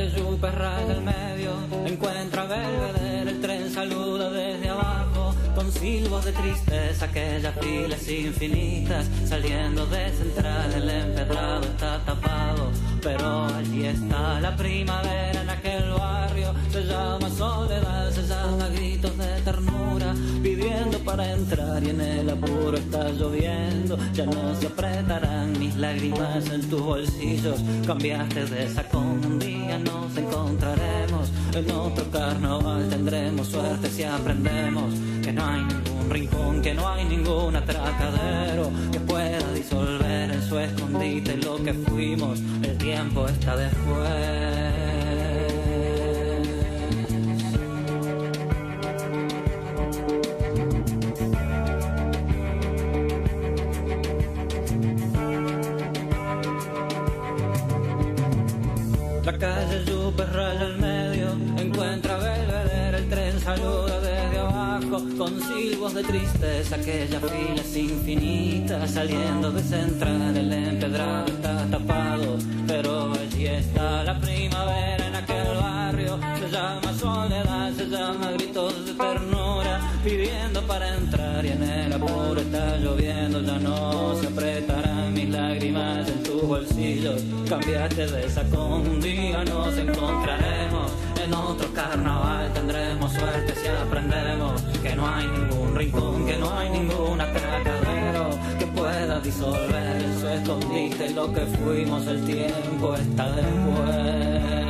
calle Yupe raya al medio, encuentra a Belvedere, el tren saluda desde abajo, con silbos de tristeza, aquellas filas infinitas, saliendo de Central, el empedrado está tapado, pero allí está la primavera en aquel barrio, se llama soledad, se llama gritos de ternura, pidiendo para entrar y en el apuro está lloviendo, ya no se apretarán mis lágrimas en tus bolsillos, cambiaste de sacón, un día nos encontraremos, en otro carnaval tendremos suerte si aprendemos que no hay ningún rincón, que no hay ningún atracadero que pueda disolver en su escondite lo que fuimos, el tiempo está después. La calle Yupe raya al medio, encuentra a Belvedere, el tren saluda desde abajo, con silbos de tristeza, aquellas filas infinitas, saliendo de Central, el empedrado está tapado, pero allí está la primavera en aquel barrio, se llama soledad, se llama gritos de ternura, pidiendo para entrar y en el apuro está lloviendo, ya no se apretarán mis lágrimas en tus bolsillos, cambiaste de sacón, un día nos encontraremos, en otro carnaval tendremos suerte si aprendemos que no hay ningún rincón, que no hay ningún atracadero que pueda disolver en su escondite lo que fuimos, el tiempo está después.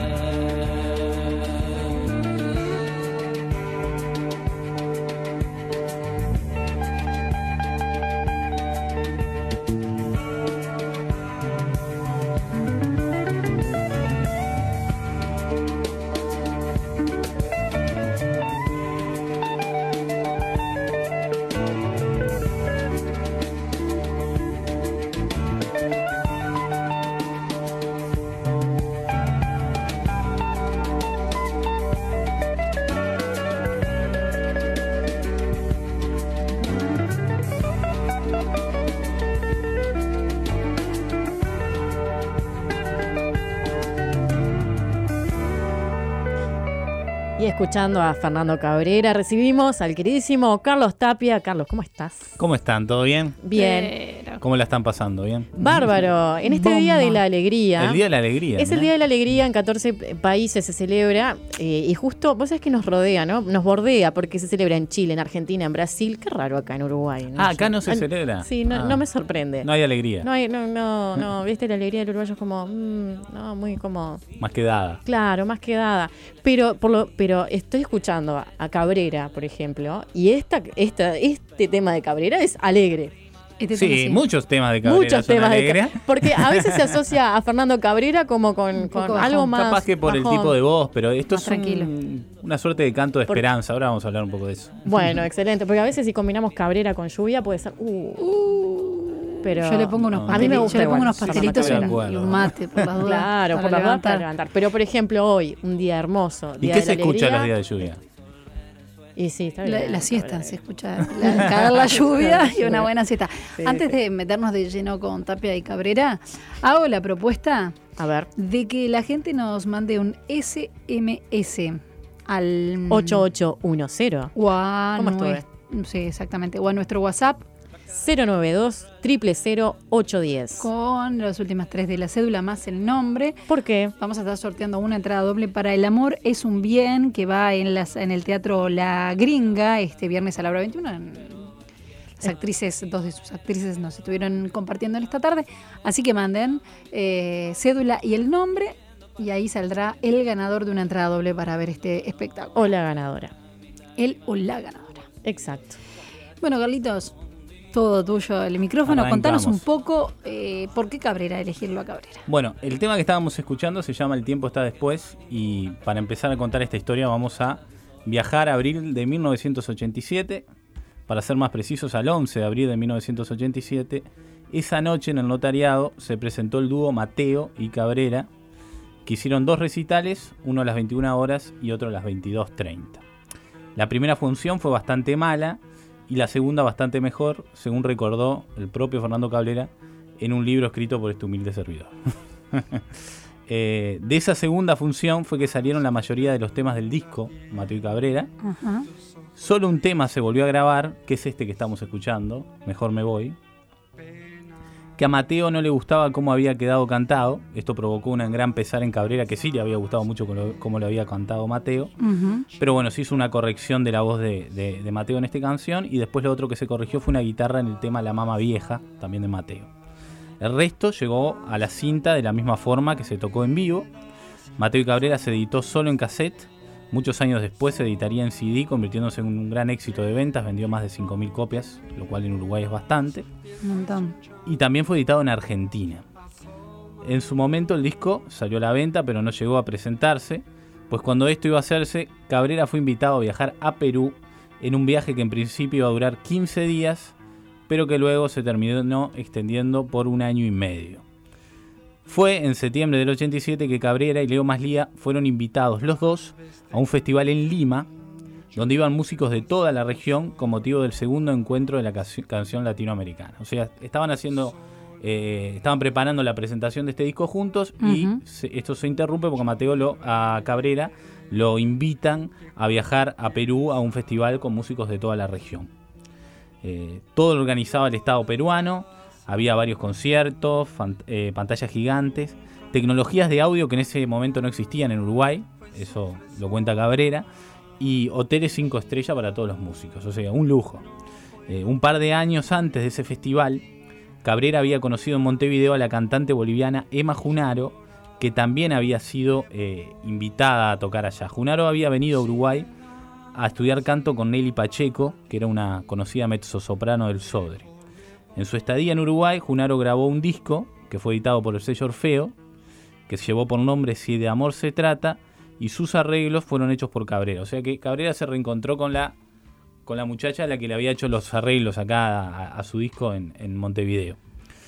Escuchando a Fernando Cabrera, recibimos al queridísimo Carlos Tapia. Carlos, ¿cómo estás? ¿Cómo están? ¿Todo bien? Bien. ¿Cómo la están pasando? ¿Bien? Bárbaro. En este Día de la Alegría. El Día de la Alegría. Es el Día de la Alegría, en 14 países se celebra. Y justo, vos sabés que nos rodea, ¿no? Nos bordea porque se celebra en Chile, en Argentina, en Brasil. Qué raro acá en Uruguay, ¿no? Acá no se celebra. Sí, no me sorprende. No hay alegría. No, viste, la alegría del uruguayo es como, no, muy como... Más que dada. Claro, más que dada. Pero estoy escuchando a Cabrera, por ejemplo, y este tema de Cabrera es alegre. Sí, muchos temas de Cabrera son alegres. Porque a veces se asocia a Fernando Cabrera como con algo más capaz que por bajón. el tipo de voz, pero esto es tranquilo. Una suerte de canto de esperanza. Ahora vamos a hablar un poco de eso. Bueno, excelente, porque a veces si combinamos Cabrera con lluvia puede ser... Pero yo le pongo unos a mí me gusta unos pastelitos y un mate por las dudas. Claro, por las dudas para levantar. Pero por ejemplo hoy, un día hermoso. ¿Y qué se escucha los días de lluvia? Y sí, está bien. La siesta, se escucha caer la lluvia y una buena siesta. Sí, Antes de meternos de lleno con Tapia y Cabrera, hago la propuesta de que la gente nos mande un SMS al 8810. ¿Cómo estuve? Sí, exactamente. O a nuestro WhatsApp 092-000-810. Con las últimas 3 de la cédula más el nombre. ¿Por qué? Vamos a estar sorteando una entrada doble para El Amor es un Bien, que va en el Teatro La Gringa este viernes a la hora 21. Las actrices, 2 de sus actrices nos estuvieron compartiendo en esta tarde. Así que manden cédula y el nombre, y ahí saldrá el ganador de una entrada doble para ver este espectáculo. O la ganadora. El o la ganadora. Exacto. Bueno, Carlitos, todo tuyo el micrófono. Arrancamos. Contanos un poco por qué Cabrera, elegirlo a Cabrera. Bueno, el tema que estábamos escuchando se llama El tiempo está después, y para empezar a contar esta historia vamos a viajar a abril de 1987, para ser más precisos al 11 de abril de 1987. Esa noche en el notariado se presentó el dúo Mateo y Cabrera, que hicieron 2 recitales, uno a las 21 horas y otro a las 22:30. La primera función fue bastante mala y la segunda bastante mejor, según recordó el propio Fernando Cabrera en un libro escrito por este humilde servidor. De esa segunda función fue que salieron la mayoría de los temas del disco, Mateo y Cabrera. Ajá. Solo un tema se volvió a grabar, que es este que estamos escuchando, Mejor me voy, que a Mateo no le gustaba cómo había quedado cantado. Esto provocó un gran pesar en Cabrera, que sí le había gustado mucho cómo lo había cantado Mateo. Ujú. Pero bueno, se hizo una corrección de la voz de Mateo en esta canción, y después lo otro que se corrigió fue una guitarra en el tema La Mama Vieja, también de Mateo. El resto llegó a la cinta de la misma forma que se tocó en vivo. Mateo y Cabrera se editó solo en cassette. Muchos años después se editaría en CD, convirtiéndose en un gran éxito de ventas. Vendió más de 5.000 copias, lo cual en Uruguay es bastante. Un montón. Y también fue editado en Argentina. En su momento el disco salió a la venta, pero no llegó a presentarse, pues cuando esto iba a hacerse, Cabrera fue invitado a viajar a Perú en un viaje que en principio iba a durar 15 días, pero que luego se terminó extendiendo por 1 año y medio. Fue en septiembre del 87 que Cabrera y Leo Maslía fueron invitados los dos a un festival en Lima, donde iban músicos de toda la región con motivo del segundo encuentro de la canción latinoamericana. O sea, estaban preparando la presentación de este disco juntos, y esto se interrumpe porque a Cabrera lo invitan a viajar a Perú a un festival con músicos de toda la región. Todo lo organizaba el Estado peruano, había varios conciertos, pantallas gigantes, tecnologías de audio que en ese momento no existían en Uruguay, eso lo cuenta Cabrera, y hoteles 5 estrellas para todos los músicos, o sea, un lujo. Un par de años antes de ese festival, Cabrera había conocido en Montevideo a la cantante boliviana Emma Junaro, que también había sido invitada a tocar allá. Junaro había venido a Uruguay a estudiar canto con Nelly Pacheco, que era una conocida mezzosoprano del Sodre. En su estadía en Uruguay, Junaro grabó un disco que fue editado por el sello Orfeo, que se llevó por nombre Si de amor se trata, y sus arreglos fueron hechos por Cabrera. O sea que Cabrera se reencontró con la muchacha a la que le había hecho los arreglos acá a su disco en Montevideo.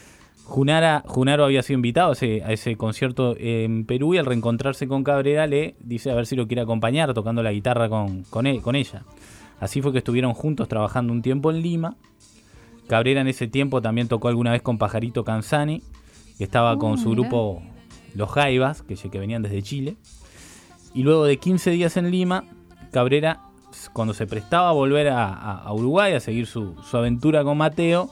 Junaro había sido invitado a ese concierto en Perú, y al reencontrarse con Cabrera le dice a ver si lo quiere acompañar tocando la guitarra con ella. Así fue que estuvieron juntos trabajando un tiempo en Lima. Cabrera en ese tiempo también tocó alguna vez con Pajarito Canzani, que estaba con su grupo Los Jaivas, que venían desde Chile. Y luego de 15 días en Lima, Cabrera, cuando se prestaba a volver a Uruguay a seguir su aventura con Mateo,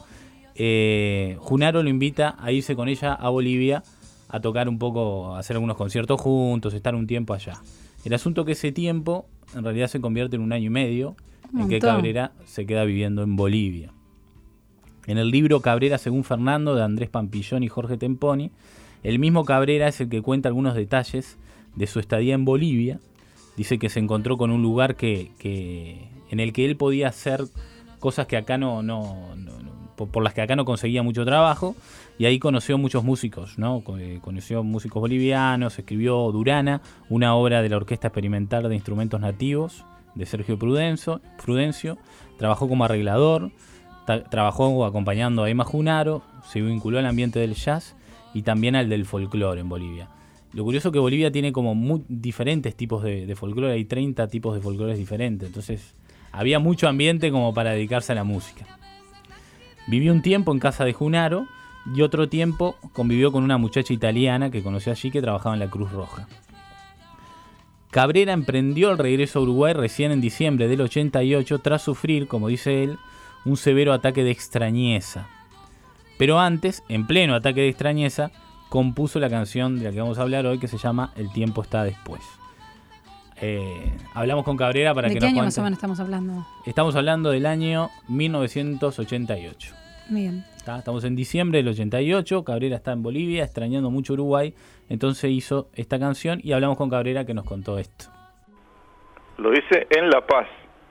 Junaro lo invita a irse con ella a Bolivia a tocar un poco, a hacer algunos conciertos juntos, estar un tiempo allá. El asunto que ese tiempo en realidad se convierte en 1 año y medio en que Cabrera se queda viviendo en Bolivia. En el libro Cabrera según Fernando, de Andrés Pampillón y Jorge Temponi, el mismo Cabrera es el que cuenta algunos detalles de su estadía en Bolivia. Dice que se encontró con un lugar en el que él podía hacer cosas que acá por las que acá no conseguía mucho trabajo, y ahí conoció muchos músicos, ¿no? Conoció músicos bolivianos, escribió Durana, una obra de la Orquesta Experimental de Instrumentos Nativos de Sergio Prudencio, trabajó como arreglador, trabajó acompañando a Emma Junaro, se vinculó al ambiente del jazz y también al del folclore en Bolivia. Lo curioso es que Bolivia tiene como muy diferentes tipos de folclore, hay 30 tipos de folclores diferentes, entonces había mucho ambiente como para dedicarse a la música. Vivió un tiempo en casa de Junaro y otro tiempo convivió con una muchacha italiana que conoció allí, que trabajaba en la Cruz Roja. Cabrera emprendió el regreso a Uruguay recién en diciembre del 88 tras sufrir, como dice él, un severo ataque de extrañeza. Pero antes, en pleno ataque de extrañeza, compuso la canción de la que vamos a hablar hoy, que se llama El tiempo está después. Hablamos con Cabrera para que nos cuente. ¿De qué año más o menos estamos hablando? Estamos hablando del año 1988. Bien. Estamos en diciembre del 88, Cabrera está en Bolivia, extrañando mucho Uruguay, entonces hizo esta canción y hablamos con Cabrera, que nos contó esto. Lo hice en La Paz.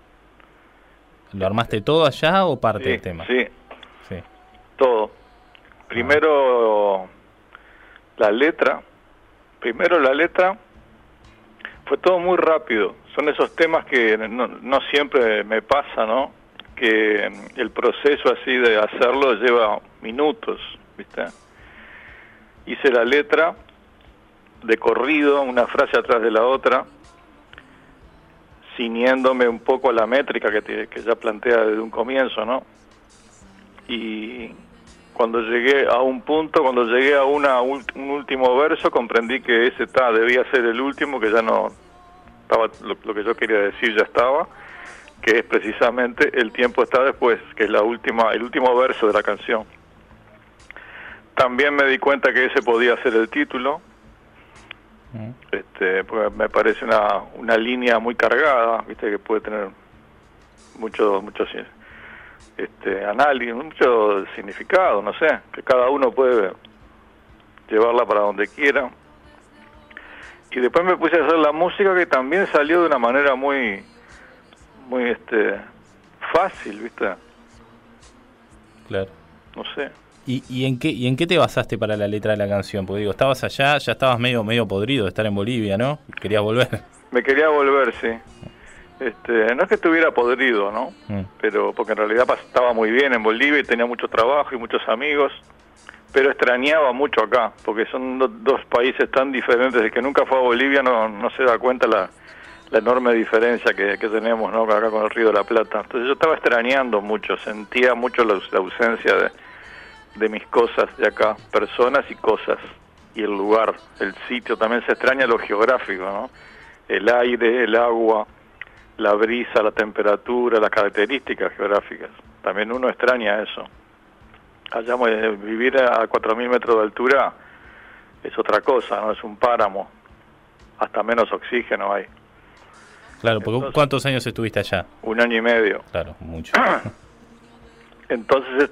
¿Lo armaste todo allá o parte del tema? Sí, todo. Primero la letra fue todo muy rápido. Son esos temas que no siempre me pasa, ¿no? Que el proceso así de hacerlo lleva minutos, ¿viste? Hice la letra de corrido, una frase atrás de la otra, ciñéndome un poco a la métrica que ya plantea desde un comienzo, ¿no? Y cuando llegué a un punto, cuando llegué a un último verso, comprendí que ese debía ser el último, que ya no estaba, lo que yo quería decir ya estaba, que es precisamente El tiempo está después, que es el último verso de la canción. También me di cuenta que ese podía ser el título, porque me parece una línea muy cargada, viste, que puede tener mucho análisis, mucho significado, no sé, que cada uno puede llevarla para donde quiera. Y después me puse a hacer la música, que también salió de una manera muy fácil, ¿viste? Claro. No sé. ¿Y en qué te basaste para la letra de la canción? Porque digo, estabas allá, ya estabas medio podrido de estar en Bolivia, ¿no? Querías volver. Me quería volver, sí. No es que estuviera podrido, ¿no? Pero porque en realidad estaba muy bien en Bolivia y tenía mucho trabajo y muchos amigos, pero extrañaba mucho acá, porque son dos países tan diferentes. El que nunca fue a Bolivia no se da cuenta la enorme diferencia que tenemos, ¿no? Acá con el Río de la Plata. Entonces yo estaba extrañando mucho, sentía mucho la ausencia de mis cosas de acá, personas y cosas, y el lugar, el sitio. También se extraña lo geográfico, ¿no? El aire, el agua, la brisa, la temperatura, las características geográficas. También uno extraña eso. Allá vivir a 4.000 metros de altura es otra cosa, ¿no? Es un páramo, hasta menos oxígeno hay. Claro, porque entonces, ¿cuántos años estuviste allá? 1 año y medio. Claro, mucho. Entonces,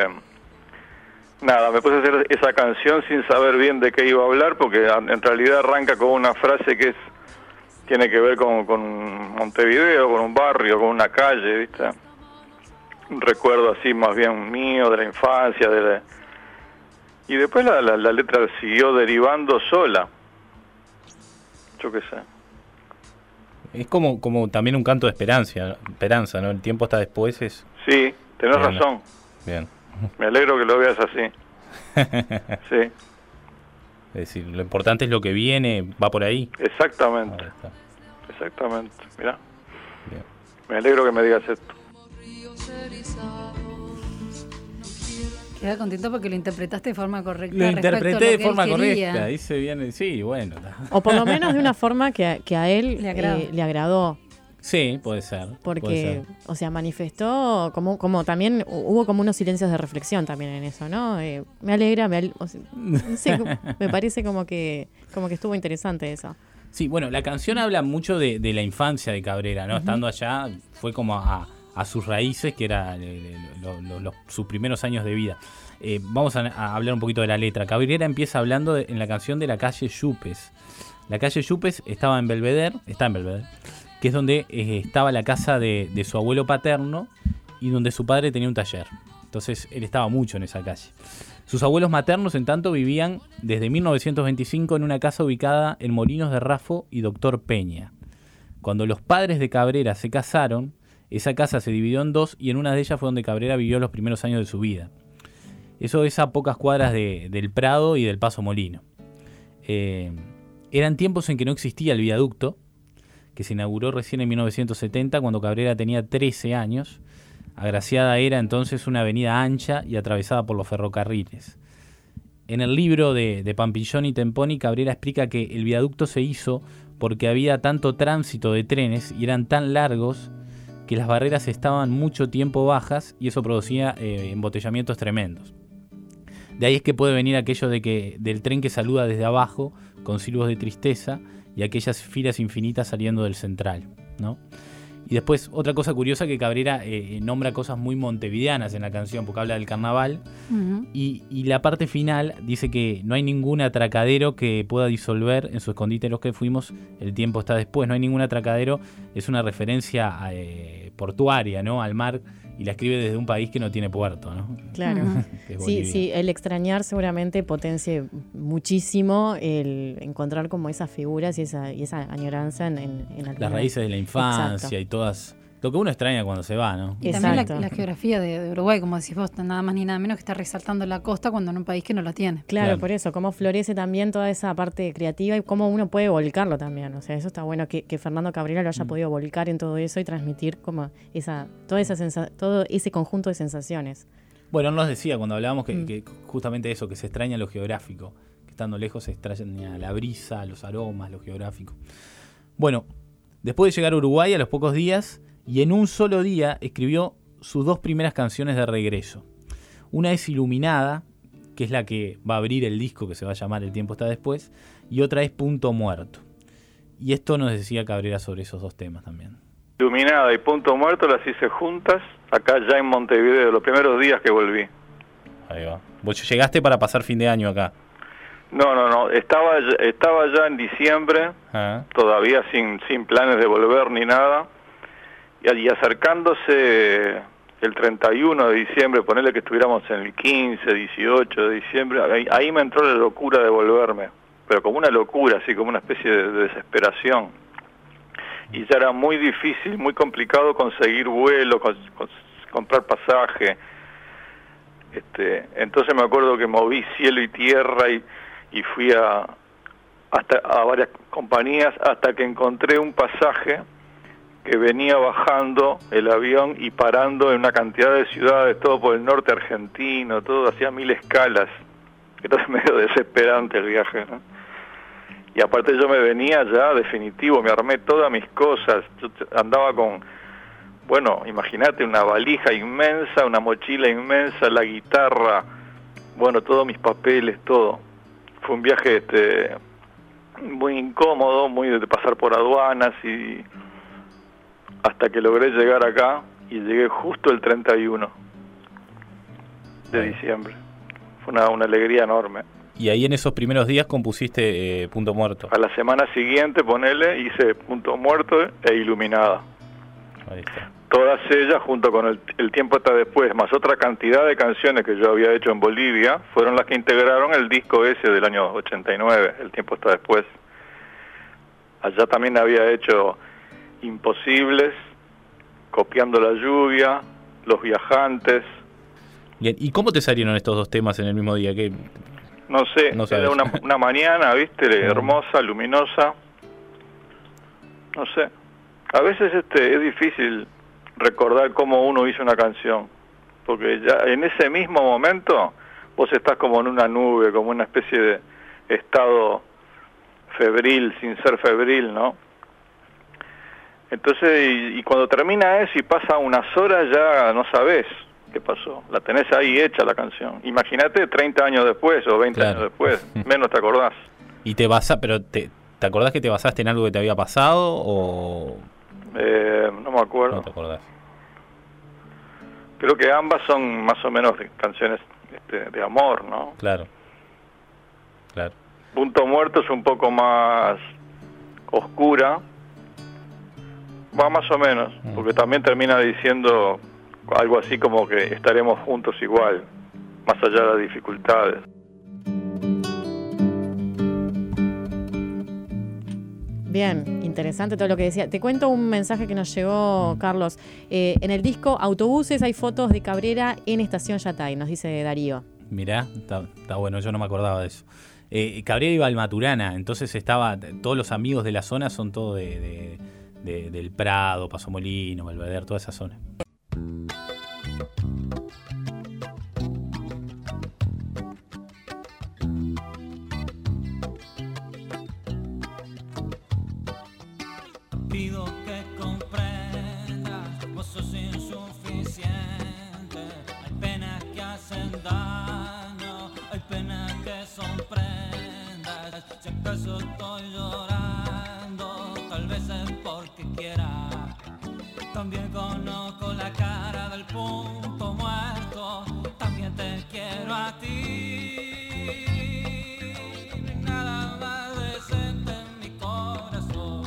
nada, me puse a hacer esa canción sin saber bien de qué iba a hablar, porque en realidad arranca con una frase que tiene que ver con Montevideo, con un barrio, con una calle, ¿viste? Un recuerdo así más bien mío, de la infancia, y después la letra siguió derivando sola. Yo qué sé. Es como también un canto de esperanza, ¿no? El tiempo está después. Sí, tenés razón. Bien. Me alegro que lo veas así. Sí. Es decir, lo importante es lo que viene, va por ahí. Exactamente. Exactamente. Mirá. Bien. Me alegro que me digas esto. Queda contento porque lo interpretaste de forma correcta. Lo interpreté de forma correcta, dice bien, sí, bueno. O por lo menos de una forma que a él le agradó. Sí, puede ser. Porque, puede ser. O sea, manifestó como también, hubo como unos silencios de reflexión también en eso, ¿no? Me alegra, no sé, me parece como que estuvo interesante eso. Sí, bueno, la canción habla mucho de la infancia de Cabrera, ¿no? Estando allá, fue como a sus raíces, que era sus primeros años de vida. Vamos a hablar un poquito de la letra. Cabrera empieza hablando en la canción de la calle Yupes. La calle Yupes está en Belvedere, que es donde estaba la casa de su abuelo paterno y donde su padre tenía un taller. Entonces él estaba mucho en esa calle. Sus abuelos maternos, en tanto, vivían desde 1925 en una casa ubicada en Molinos de Rafo y Doctor Peña. Cuando los padres de Cabrera se casaron, esa casa se dividió en dos y en una de ellas fue donde Cabrera vivió los primeros años de su vida. Eso es a pocas cuadras del Prado y del Paso Molino. Eran tiempos en que no existía el viaducto, que se inauguró recién en 1970, cuando Cabrera tenía 13 años. Agraciada era entonces una avenida ancha y atravesada por los ferrocarriles. En el libro de Pampillón y Temponi, Cabrera explica que el viaducto se hizo porque había tanto tránsito de trenes y eran tan largos que las barreras estaban mucho tiempo bajas y eso producía embotellamientos tremendos. De ahí es que puede venir aquello del tren que saluda desde abajo con silbos de tristeza y aquellas filas infinitas saliendo del central, ¿no? Y después, otra cosa curiosa, que Cabrera nombra cosas muy montevideanas en la canción, porque habla del carnaval, y la parte final dice que no hay ningún atracadero que pueda disolver en su escondite los que fuimos, el tiempo está después. No hay ningún atracadero, es una referencia portuaria, ¿no? Al mar, y la escribe desde un país que no tiene puerto, ¿no? Claro. Sí, el extrañar seguramente potencie muchísimo el encontrar como esas figuras y esa añoranza en las raíces de la infancia. Exacto. Y todas lo que uno extraña cuando se va, ¿no? Y también la geografía de Uruguay, como decís vos, nada más ni nada menos que está resaltando la costa cuando en un país que no la tiene. Claro, por eso, cómo florece también toda esa parte creativa y cómo uno puede volcarlo también. O sea, eso está bueno que Fernando Cabrera lo haya podido volcar en todo eso y transmitir como todo ese conjunto de sensaciones. Bueno, nos decía cuando hablábamos que justamente eso, que se extraña lo geográfico, que estando lejos se extraña la brisa, los aromas, lo geográfico. Bueno, después de llegar a Uruguay a los pocos días, y en un solo día escribió sus 2 primeras canciones de regreso. Una es Iluminada, que es la que va a abrir el disco que se va a llamar El tiempo está después, y otra es Punto Muerto. Y esto nos decía Cabrera sobre esos 2 temas también. Iluminada y Punto Muerto las hice juntas acá ya en Montevideo, los primeros días que volví. Ahí va. ¿Vos llegaste para pasar fin de año acá? No, estaba ya en diciembre, todavía sin planes de volver ni nada, y acercándose el 31 de diciembre, ponerle que estuviéramos en el 15, 18 de diciembre, ahí me entró la locura de volverme, pero como una locura, así como una especie de desesperación. Y ya era muy difícil, muy complicado conseguir vuelo, comprar pasaje. Entonces me acuerdo que moví cielo y tierra y fui a varias compañías hasta que encontré un pasaje que venía bajando el avión y parando en una cantidad de ciudades, todo por el norte argentino, todo, hacía 1000 escalas. Era medio desesperante el viaje, ¿no? Y aparte yo me venía ya definitivo, me armé todas mis cosas, yo andaba con, bueno, imagínate, una valija inmensa, una mochila inmensa, la guitarra, bueno, todos mis papeles, todo. Fue un viaje muy incómodo, muy de pasar por aduanas y hasta que logré llegar acá y llegué justo el 31 de diciembre. Fue una alegría enorme. Y ahí en esos primeros días compusiste Punto Muerto. A la semana siguiente, ponele, hice Punto Muerto e Iluminada. Ahí está. Todas ellas, junto con el tiempo está después, más otra cantidad de canciones que yo había hecho en Bolivia, fueron las que integraron el disco ese del año 89, El tiempo está después. Allá también había hecho Imposibles, Copiando la lluvia, Los viajantes. Bien, ¿y cómo te salieron estos 2 temas en el mismo día? ¿Qué? No sé, no era una mañana, ¿viste? Hermosa, luminosa. No sé. A veces es difícil recordar cómo uno hizo una canción, porque ya en ese mismo momento vos estás como en una nube, como una especie de estado febril, sin ser febril, ¿no? Entonces, y cuando termina eso y pasa unas horas ya no sabés qué pasó, la tenés ahí hecha la canción. Imagínate 30 años después o 20 años después, menos te acordás. ¿Y te acordás que te basaste en algo que te había pasado o...? No me acuerdo. No te acordás. Creo que ambas son más o menos canciones de amor, ¿no? Claro. Punto Muerto es un poco más oscura, va más o menos, porque también termina diciendo algo así como que estaremos juntos igual, más allá de las dificultades. Bien, interesante todo lo que decía. Te cuento un mensaje que nos llegó, Carlos. En el disco Autobuses hay fotos de Cabrera en Estación Yatay, nos dice Darío. Mirá, está bueno, yo no me acordaba de eso. Cabrera iba al Maturana, entonces todos los amigos de la zona son todos del Prado, Paso Molino, Belvedere, toda esa zona. Pido que comprendas, vos sos insuficiente. Hay penas que hacen daño, hay penas que son prendas. Si acaso estoy llorando, tal vez es porque quiera. También conozco la cara del punto muerto, también te quiero a ti. No hay nada más decente en mi corazón.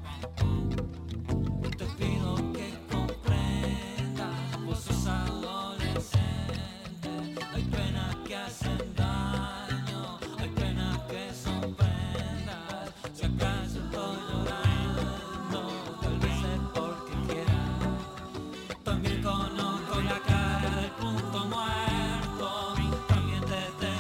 Te pido que comprendas, vos sos adolescente. Hay penas que hacen daño, hay penas que son prendas. Si acaso estoy llorando, tal vez es porque quiera. También conozco la cara del punto muerto, también te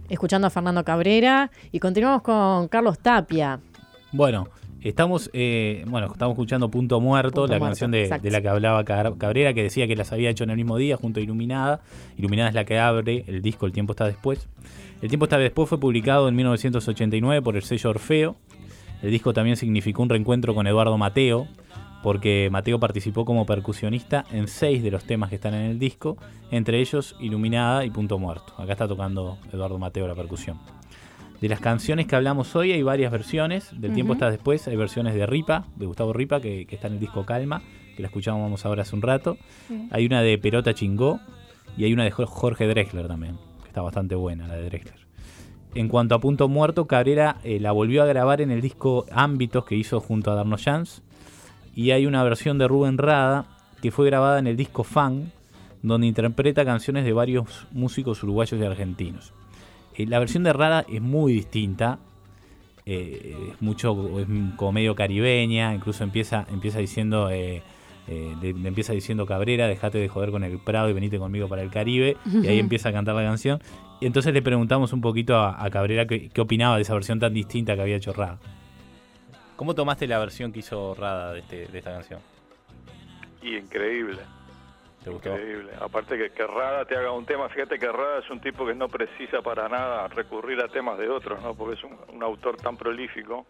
escuchando a Fernando Cabrera y continuamos con Carlos Tapia. Bueno, estamos escuchando Punto Muerto, la canción de la que hablaba Cabrera, que decía que las había hecho en el mismo día junto a Iluminada. Iluminada es la que abre el disco El Tiempo Está Después. El Tiempo Está Después fue publicado en 1989 por el sello Orfeo. El disco también significó un reencuentro con Eduardo Mateo, porque Mateo participó como percusionista en 6 de los temas que están en el disco, entre ellos Iluminada y Punto Muerto. Acá está tocando Eduardo Mateo la percusión. De las canciones que hablamos hoy hay varias versiones. Del Tiempo Está Después hay versiones de Ripa, de Gustavo Ripa, que está en el disco Calma, que la escuchábamos ahora hace un rato. Sí. Hay una de Perota Chingó y hay una de Jorge Drexler también, que está bastante buena, la de Drexler. En cuanto a Punto Muerto, Cabrera la volvió a grabar en el disco Ámbitos que hizo junto a Darno Jans. Y hay una versión de Rubén Rada que fue grabada en el disco Fan, donde interpreta canciones de varios músicos uruguayos y argentinos. La versión de Rada es muy distinta, es como medio caribeña, incluso empieza diciendo Cabrera, dejate de joder con el Prado y venite conmigo para el Caribe, y ahí empieza a cantar la canción. Y entonces le preguntamos un poquito a Cabrera qué opinaba de esa versión tan distinta que había hecho Rada. ¿Cómo tomaste la versión que hizo Rada de esta canción? Y increíble. ¿Te gustó? Increíble. Aparte que Rada te haga un tema, fíjate que Rada es un tipo que no precisa para nada recurrir a temas de otros, ¿no? Porque es un autor tan prolífico.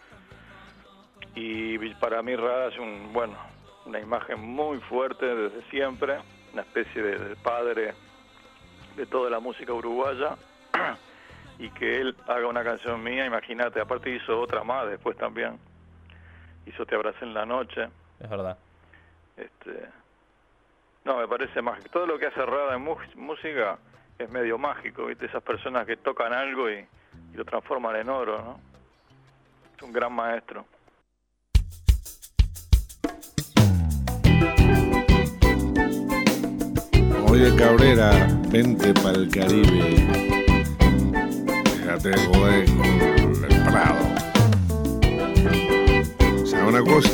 Y para mí Rada es una imagen muy fuerte desde siempre, una especie de padre de toda la música uruguaya. Y que él haga una canción mía, imagínate, aparte hizo otra más después también. Hizo Te abracé en la noche. Es verdad. No, me parece mágico. Todo lo que hace Rada en música es medio mágico, ¿viste? Esas personas que tocan algo y lo transforman en oro, ¿no? Es un gran maestro. Oye, Cabrera, vente para el Caribe. Déjate de joder con el Prado. ¿Sabes una cosa?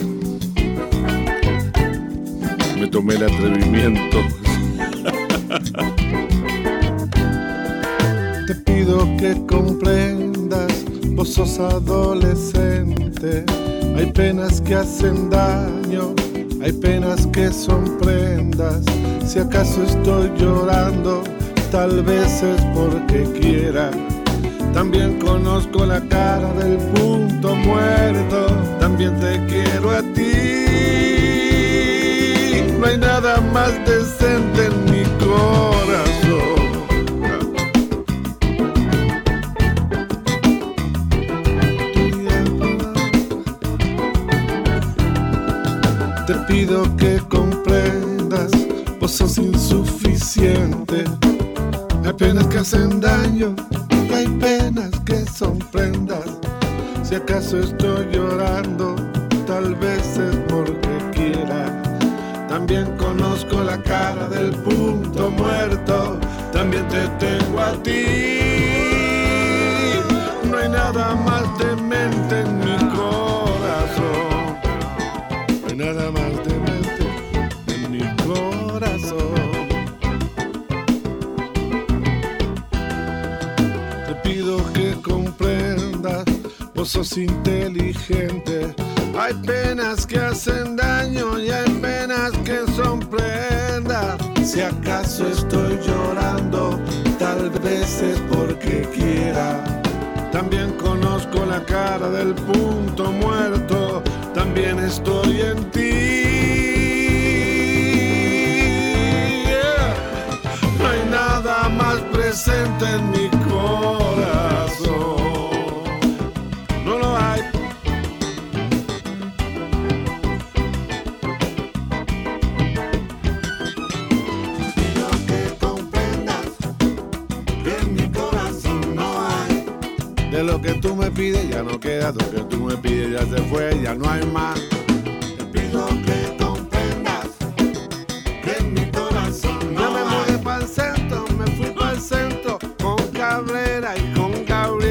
Me tomé el atrevimiento. Te pido que comprendas, vos sos adolescente. Hay penas que hacen daño, hay penas que son prendas. Si acaso estoy llorando, tal vez es porque quiera. También conozco la cara del punto muerto, también te quiero a ti. No hay nada más decente en mi corazón. Te pido que comprendas, vos sos insuficiente. Hay penas que hacen daño, hay penas que son prendas. Si acaso estoy llorando, tal vez es porque quiera. También conozco la cara del punto muerto, también te tengo a ti. No hay nada más demente en mi corazón. No hay nada más demente en mi corazón. Vos sos inteligente. Hay penas que hacen daño y hay penas que son prendas. Si acaso estoy llorando, tal vez es porque quiera. También conozco la cara del punto muerto, también estoy en ti. No hay nada más presente en mi corazón. No lo hay. Quiero que comprendas que en mi corazón no hay. De lo que tú me pides ya no queda, lo que tú me pides ya se fue, ya no hay más. Te pido que comprendas que en mi corazón no hay. Yo me mudé para el centro, me fui para el centro con Cabrera y con Gabriel.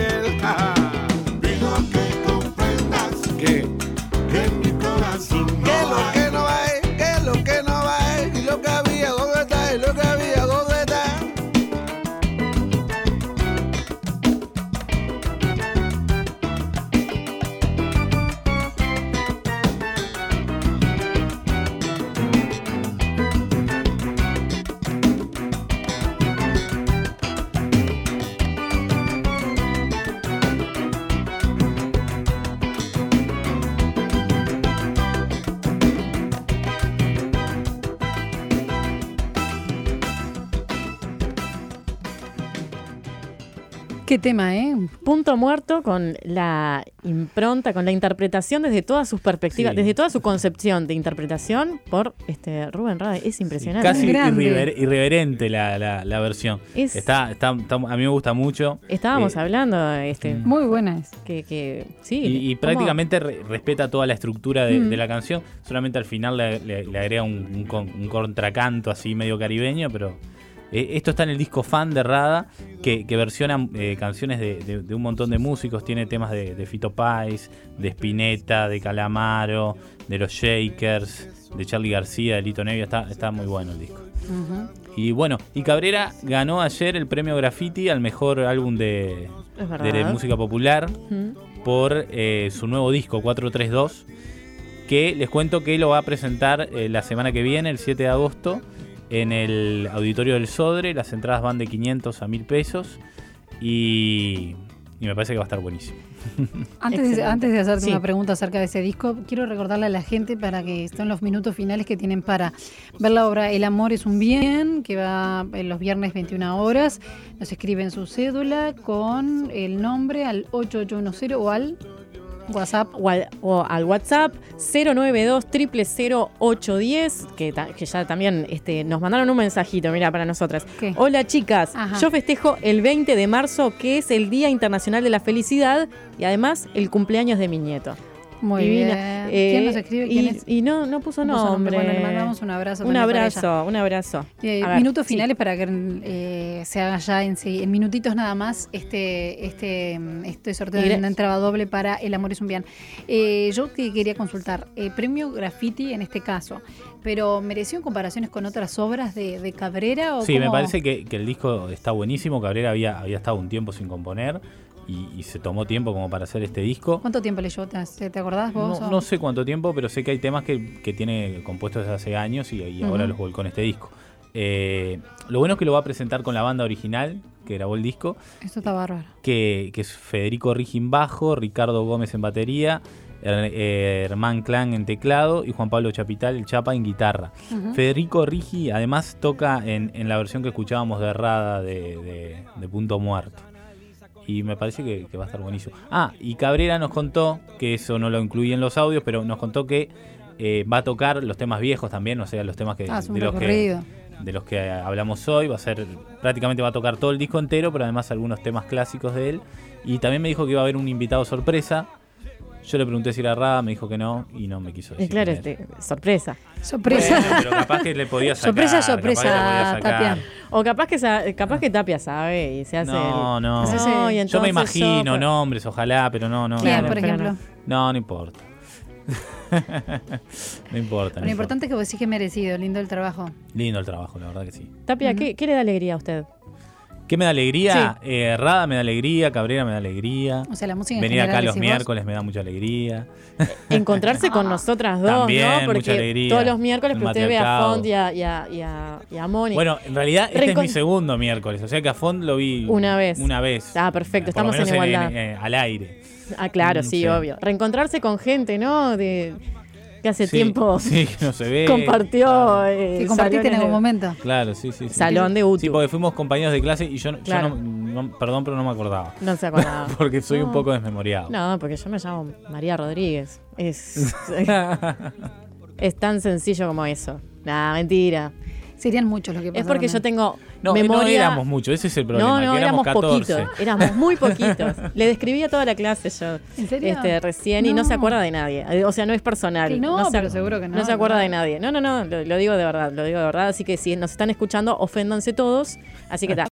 Que en mi corazón no hay. Lo que no hay, que lo que no hay. Y lo que había, ¿dónde está? Y lo que había, ¿dónde está? Qué tema, ¿eh? Punto muerto con la impronta, con la interpretación desde todas sus perspectivas, Sí. desde toda su concepción de interpretación por Rubén Rada. Es impresionante. Casi Grande. irreverente la versión. Es- Está, a mí me gusta mucho. Estábamos Eh, hablando Muy buena es. que sí. Y ¿cómo? prácticamente respeta toda la estructura de la canción. Solamente al final le agrega un contracanto así medio caribeño, pero esto está en el disco Fan de Rada, que versiona canciones de un montón de músicos. Tiene temas de Fito Páez, de Spinetta, de Calamaro, de los Shakers, de Charly García, de Lito Nevia. Está muy bueno el disco. Ujú. Y bueno, y Cabrera ganó ayer el premio Graffiti al mejor álbum de Es verdad. música popular por su nuevo disco 432, que les cuento que lo va a presentar la semana que viene, el 7 de agosto, en el Auditorio del Sodre. Las entradas van de 500 a 1000 pesos y me parece que va a estar buenísimo. Antes de hacerte Sí. una pregunta acerca de ese disco, quiero recordarle a la gente para que estén los minutos finales que tienen para ver la obra El amor es un bien, que va los viernes 21 horas. Nos escriben su cédula con el nombre al 8810 o al WhatsApp. O al WhatsApp 092-000-810, que ya también nos mandaron un mensajito, mira, para nosotras. ¿Qué? Hola chicas, Ajá. yo festejo el 20 de marzo, que es el Día Internacional de la Felicidad, y además el cumpleaños de mi nieto. Muy Divina. bien. ¿Quién nos escribe? ¿Quién es? Y no puso No puso nombre. nombre. Bueno, le mandamos un abrazo Un también para ella. abrazo, un abrazo. A ver, Minutos sí. finales para que se haga ya en minutitos nada más este sorteo de una entrada doble para El amor es un bien. Yo que quería consultar, premio Graffiti en este caso, pero ¿mereció en comparaciones con otras obras de Cabrera? ¿O Sí, me cómo? parece que el disco está buenísimo. Cabrera había estado un tiempo sin componer y se tomó tiempo como para hacer este disco. ¿Cuánto tiempo le llevó? ¿Te acordás vos? No sé cuánto tiempo, pero sé que hay temas que tiene compuestos desde hace años y ahora los volcó en este disco. Lo bueno es que lo va a presentar con la banda original que grabó el disco, Esto está bárbaro. que es Federico Rigi en bajo, Ricardo Gómez en batería, Hermán Clan en teclado y Juan Pablo Chapital, el Chapa, en guitarra. Federico Rigi además toca en la versión que escuchábamos de Rada de Punto Muerto. Y me parece que va a estar buenísimo. Y Cabrera nos contó, que eso no lo incluí en los audios, pero nos contó que va a tocar los temas viejos también, o sea, los temas que, Es un de recorrido. los que hablamos hoy. Prácticamente va a tocar todo el disco entero, pero además algunos temas clásicos de él. Y también me dijo que iba a haber un invitado sorpresa. Yo le pregunté si era Rada, me dijo que no, y no me quiso decir. Claro, quién era. sorpresa. Sorpresa. Bueno, pero capaz que le podía sacar. Sorpresa, capaz que le podía sacar. Tapia. O capaz que Tapia sabe y se hace No. No, y Yo me entonces imagino nombres, ojalá, pero no. ¿Quién, Claro, por pero ejemplo? No importa. No importa. Lo importante es que vos decís que merecido, lindo el trabajo. Lindo el trabajo, la verdad que sí. Tapia, ¿qué le da alegría a usted? ¿Qué me da alegría? Rada me da alegría, Cabrera me da alegría. O sea, la música en Venir general, acá los decís vos. miércoles me da mucha alegría. Encontrarse con nosotras dos, También, ¿no? mucha Porque alegría. todos los miércoles El que usted ve a matriarcado. Font y a Moni. Bueno, en realidad este es Reencon- mi segundo miércoles, o sea que a Font lo vi Una vez. Por Perfecto, lo estamos en menos igualdad. al aire. Claro, sí, Sí. obvio. Reencontrarse con gente, ¿no? Que hace Sí, tiempo sí, que no se ve. compartió. Que compartiste en salones algún de- momento. Claro, sí. Salón de UTU. Sí, porque fuimos compañeros de clase y yo Claro. perdón, pero no me acordaba. No se acordaba. Porque soy No. un poco desmemoriado. No, porque yo me llamo María Rodríguez. Es tan sencillo como eso. Nah, mentira. Serían muchos los que Es pasaron. porque yo tengo No memoria. éramos muchos, ese es el problema. No, que éramos 14. poquitos. Éramos muy poquitos. Le describía toda la clase yo. ¿En serio? Recién y no No. se acuerda de nadie. O sea, no es personal. Que no, se, pero seguro que no, No se acuerda ¿no? de nadie. No, lo digo de verdad. Lo digo de verdad. Así que si nos están escuchando, oféndanse todos. Así que